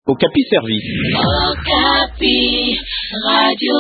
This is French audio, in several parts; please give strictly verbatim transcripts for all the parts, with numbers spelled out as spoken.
Okapi Service. Okapi, Radio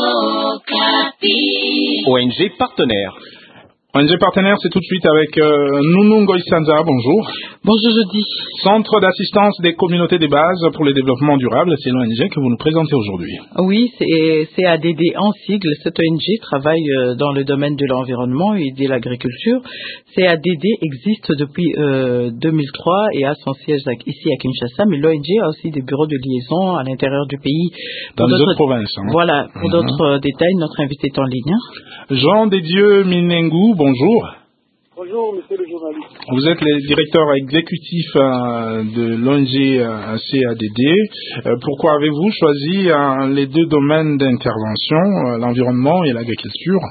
Okapi. O N G partenaire. O N G partenaire, c'est tout de suite avec euh, Nounou Ngoïsanza, bonjour. Bonjour Jeudi. Centre d'assistance des communautés des bases pour le développement durable, c'est l'O N G que vous nous présentez aujourd'hui. Oui, c'est C A D D en sigle. Cette O N G travaille euh, dans le domaine de l'environnement et de l'agriculture. C A D D existe depuis euh, deux mille trois et a son siège ici à Kinshasa, mais l'O N G a aussi des bureaux de liaison à l'intérieur du pays. Dans les autres provinces. Hein. Voilà, pour mmh. d'autres euh, détails, notre invité est en ligne. Jean Desdieux Minengou, bonjour. Bonjour, monsieur le journaliste. Vous êtes le directeur exécutif euh, de l'O N G euh, C A D D. Euh, pourquoi avez-vous choisi euh, les deux domaines d'intervention, euh, l'environnement et l'agriculture?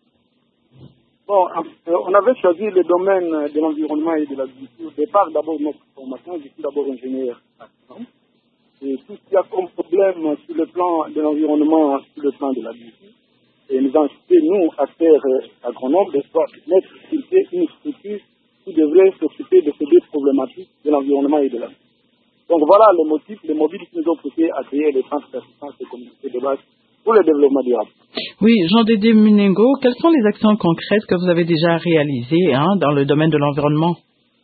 Bon, euh, on avait choisi le domaine de l'environnement et de l'agriculture. Au départ, d'abord, notre formation, je suis d'abord ingénieur. Et tout ce qu'il y a comme problème sur le plan de l'environnement, sur le plan de l'agriculture, et nous avons cité, nous, acteurs agronomes, de mettre sur pied une structure qui devrait s'occuper de ces deux problématiques de l'environnement et de la vie. Donc voilà le motif, les mobiles qui nous ont poussé à créer les centres d'assistance des communautés de base pour le développement durable. Oui, Jean-Dédé Munengo, quelles sont les actions concrètes que vous avez déjà réalisées hein, dans le domaine de l'environnement?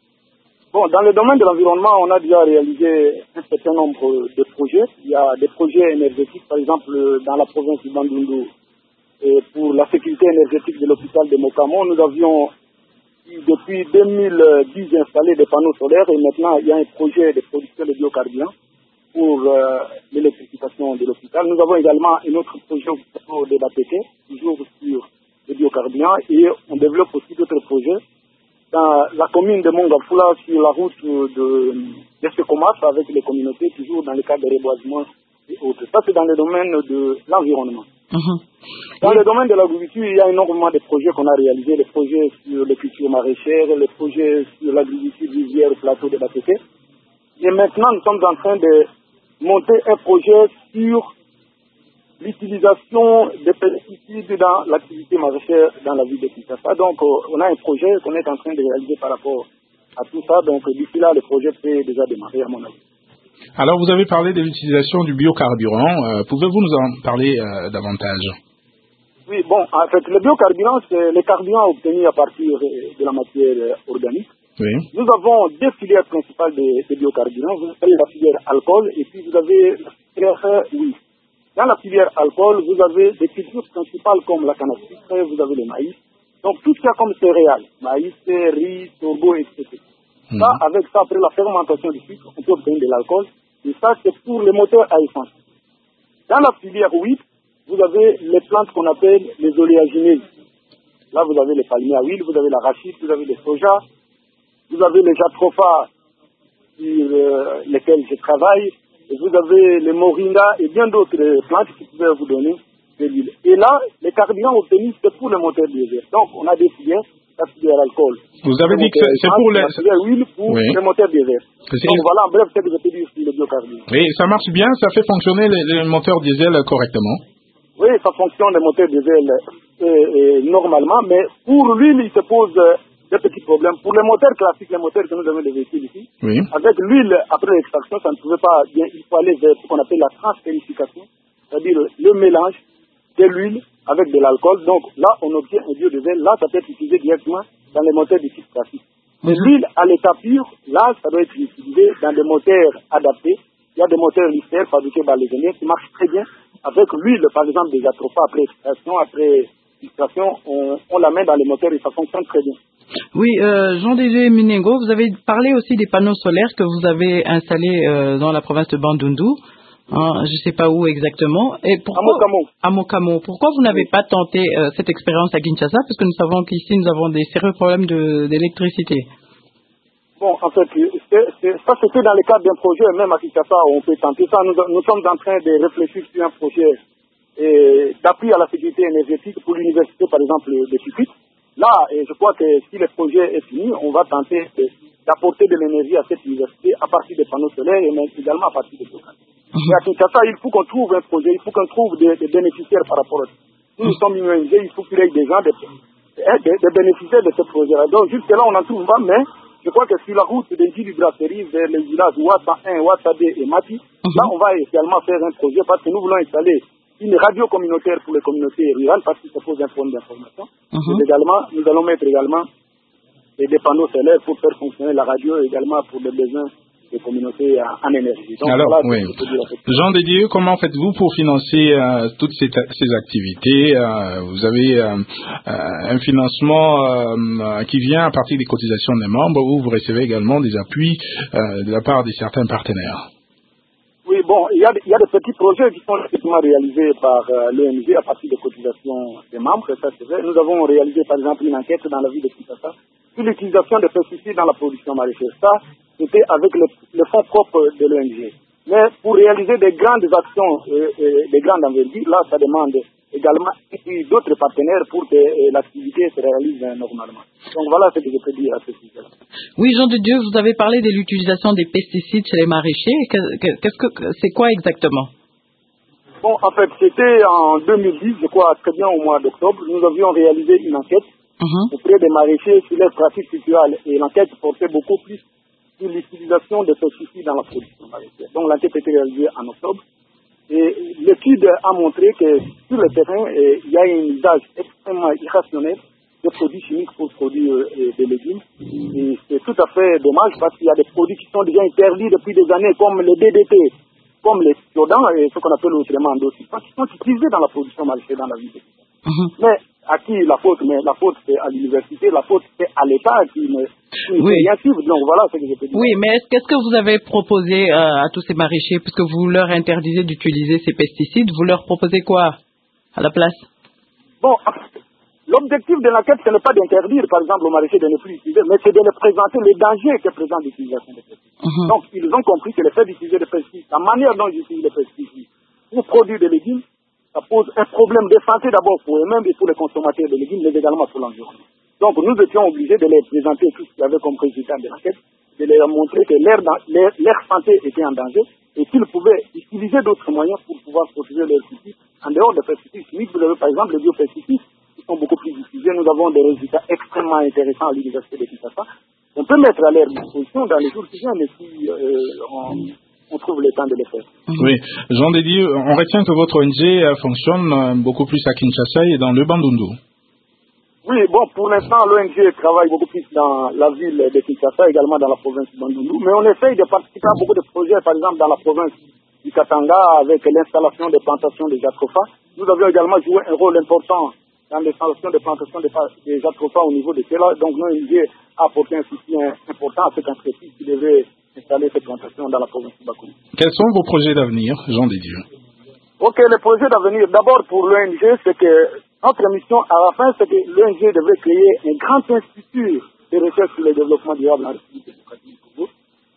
Bon, dans le domaine de l'environnement, on a déjà réalisé un certain nombre de projets. Il y a des projets énergétiques, par exemple, dans la province du Bandundu. Et pour la sécurité énergétique de l'hôpital de Mokamo, nous avions depuis deux mille dix installé des panneaux solaires et maintenant il y a un projet de production de biocarburants pour euh, l'électrification de l'hôpital. Nous avons également un autre projet au de l'A P T, toujours sur les biocarburants, et on développe aussi d'autres projets dans la commune de Mongafula sur la route de, de Sekomas avec les communautés, toujours dans le cadre de reboisement et autres. Ça, c'est dans le domaine de l'environnement. Mmh. Dans le domaine de l'agriculture, il y a énormément de projets qu'on a réalisés, les projets sur les cultures maraîchères, les projets sur l'agriculture rivière au plateau de l'A P T. Et maintenant, nous sommes en train de monter un projet sur l'utilisation des pesticides dans l'activité maraîchère dans la ville de Kinshasa. Donc, on a un projet qu'on est en train de réaliser par rapport à tout ça. Donc, d'ici là, le projet peut déjà démarrer, à mon avis. Alors, vous avez parlé de l'utilisation du biocarburant. Euh, pouvez-vous nous en parler euh, davantage? Oui, bon, en fait, le biocarburant, c'est le carburant obtenu à partir de la matière organique. Oui. Nous avons deux filières principales de, de biocarburants. Vous avez la filière alcool et puis vous avez la filière oui. Dans la filière alcool, vous avez des cultures principales comme la canne à sucre, vous avez le maïs. Donc, tout ce qu'il y a comme céréales, maïs, riz, sorgho, et cetera. Mmh. Ça, avec ça, après la fermentation du sucre, on peut obtenir de l'alcool. Et ça, c'est pour les moteurs à essence. Dans la filière huit, vous avez les plantes qu'on appelle les oléagineuses. Là, vous avez les palmiers à huile, vous avez l'arachide, vous avez les soja, vous avez les jatropha sur euh, lesquels je travaille, et vous avez les moringa et bien d'autres plantes qui peuvent vous donner de l'huile. Et là, les carburants obtenus, c'est pour le moteur diesel. Donc, on a des filières. La filière alcool. Vous avez dit que c'est pour les... La filière huile pour oui. les moteurs diesel. Donc voilà, en bref, c'est que je peux dire sur le biocarburant. Et ça marche bien, ça fait fonctionner les, les moteurs diesel correctement? Oui, ça fonctionne les moteurs diesel euh, euh, normalement, mais pour l'huile, il se pose euh, des petits problèmes. Pour les moteurs classiques, les moteurs que nous avons des véhicules ici, oui. avec l'huile, après l'extraction, ça ne pouvait pas bien, il faut aller vers ce qu'on appelle la transférification, c'est-à-dire le mélange de l'huile avec de l'alcool. Donc là, on obtient un biodiesel. Là, ça peut être utilisé directement dans les moteurs du type classique. Mais mmh. l'huile à l'état pur, là, ça doit être utilisé dans des moteurs adaptés. Il y a des moteurs Lister fabriqués par les Indiens qui marchent très bien. Avec l'huile, par exemple, des jatropha après extraction, après extraction, on, on la met dans les moteurs et ça fonctionne très bien. Oui, euh, Jean-Dédé Munengo, vous avez parlé aussi des panneaux solaires que vous avez installés euh, dans la province de Bandundu. Hein, je ne sais pas où exactement. Et pourquoi, à Mokamo. À Mokamo. Pourquoi vous n'avez oui. pas tenté euh, cette expérience à Kinshasa? Parce que nous savons qu'ici, nous avons des sérieux problèmes de, d'électricité. Bon, en fait, c'est, c'est, ça c'était dans le cadre d'un projet, même à Kinshasa, on peut tenter ça. Nous, nous sommes en train de réfléchir sur un projet et, d'appui à la sécurité énergétique pour l'université, par exemple, de Tukuit. Là, et je crois que si le projet est fini, on va tenter de, d'apporter de l'énergie à cette université à partir des panneaux solaires et même également à partir des blocages. Mais à Kinshasa, il faut qu'on trouve un projet, il faut qu'on trouve des, des bénéficiaires par rapport à ça. Nous, nous sommes une O N G, il faut qu'il y ait des gens, des, des, des bénéficiaires de ce projet-là. Donc, jusque-là, on n'en trouve pas, mais Je crois que sur la route d'Enji du Brasserie vers les villages Ouassa un, Ouassa deux et Mati, mm-hmm. là on va également faire un projet parce que nous voulons installer une radio communautaire pour les communautés rurales parce que ça pose un point d'information. Mm-hmm. Également, nous allons mettre également des panneaux solaires pour faire fonctionner la radio également pour les besoins des communautés en énergie. Donc, alors, voilà, oui. Jean de Dieu, comment faites-vous pour financer euh, toutes ces, ces activités euh, Vous avez euh, euh, un financement euh, qui vient à partir des cotisations des membres ou vous recevez également des appuis euh, de la part de certains partenaires? Oui, bon, il y a, il y a des petits projets qui sont effectivement réalisés par euh, l'O N G à partir des cotisations des membres, ça c'est vrai. Nous avons réalisé par exemple une enquête dans la ville de Kinshasa sur l'utilisation des pesticides dans la production maraîchère. Ça, c'était avec le, le fonds propre de l'O N G. Mais pour réaliser des grandes actions, euh, euh, des grandes envergures, là, ça demande également d'autres partenaires pour que euh, l'activité se réalise euh, normalement. Donc voilà ce que je peux dire à ce sujet-là. Oui, Jean de Dieu, vous avez parlé de l'utilisation des pesticides chez les maraîchers. Qu'est-ce que c'est quoi exactement? Bon, en fait, c'était en deux mille dix, je crois, très bien au mois d'octobre, nous avions réalisé une enquête uh-huh. auprès des maraîchers sur leurs pratiques culturelles. Et l'enquête portait beaucoup plus sur l'utilisation des pesticides dans la production maraîchère. Donc l'enquête a été réalisée en octobre. Et l'étude a montré que sur le terrain, eh, il y a un usage extrêmement irrationnel de produits chimiques pour produire euh, des légumes. Et c'est tout à fait dommage parce qu'il y a des produits qui sont déjà interdits depuis des années, comme les D D T, comme les iodans et ce qu'on appelle autrement endocipants, qui sont utilisés dans la production maraîchère dans la vie de mmh. Mais à qui la faute? Mais la faute c'est à l'université, la faute c'est à l'État qui ne qui oui. rien suivre. Donc voilà ce que je peux dire. Oui, mais qu'est-ce que vous avez proposé euh, à tous ces maraîchers, puisque vous leur interdisez d'utiliser ces pesticides, vous leur proposez quoi à la place? Bon, l'objectif de l'enquête, ce n'est pas d'interdire, par exemple, aux maraîchers de ne plus utiliser, mais c'est de leur présenter les dangers que présente l'utilisation des pesticides. Mm-hmm. Donc, ils ont compris que le fait d'utiliser des pesticides, la manière dont ils utilisent les pesticides pour produire des légumes, ça pose un problème de santé d'abord pour eux-mêmes et pour les consommateurs de légumes, mais également pour l'environnement. Donc, nous étions obligés de leur présenter tout ce qu'il y avait comme résultat de l'enquête, de leur montrer que leur, leur, leur santé était en danger et qu'ils pouvaient utiliser d'autres moyens pour pouvoir protéger leurs cultures. En dehors des pesticides chimiques, vous avez par exemple les biopesticides qui sont beaucoup plus utilisés. Nous avons des résultats extrêmement intéressants à l'université de Kinshasa. On peut mettre à leur disposition dans les jours qui viennent et si euh, on, on trouve le temps de les faire. Oui, Jean Dédieu, on retient que votre O N G fonctionne beaucoup plus à Kinshasa et dans le Bandundu. Oui, bon, pour l'instant, l'O N G travaille beaucoup plus dans la ville de Kinshasa, également dans la province du Bandundu, mais on essaye de participer à beaucoup de projets, par exemple dans la province du Katanga, avec l'installation des plantations de jatropha. Nous avions également joué un rôle important dans l'installation des plantations de jatropha au niveau de cela, donc l'O N G a apporté un soutien important à cette entreprise qui devait installer ces plantations dans la province du Bakouni. Quels sont vos projets d'avenir, Jean Dédieu? Ok, les projets d'avenir, d'abord pour l'O N G, c'est que notre mission à la fin, c'est que l'O N G devrait créer un grand institut de recherche sur le développement durable en République démocratique du Congo.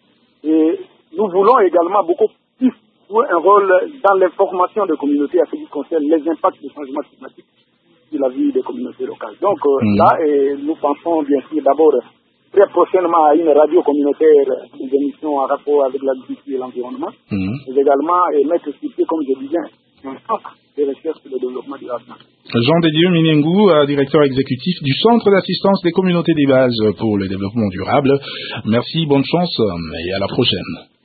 Et nous voulons également beaucoup plus jouer un rôle dans l'information des communautés à ce qui concerne les impacts du changement climatique sur la vie des communautés locales. Donc euh, mmh. là, et nous pensons bien sûr d'abord très prochainement à une radio communautaire, des émissions en rapport avec l'agriculture et l'environnement, mmh. mais également et mettre sur pied, comme je disais, un centre de recherche sur le développement durable. Jean Dédieu Minengou, directeur exécutif du Centre d'assistance des communautés des bases pour le développement durable. Merci, bonne chance et à la prochaine.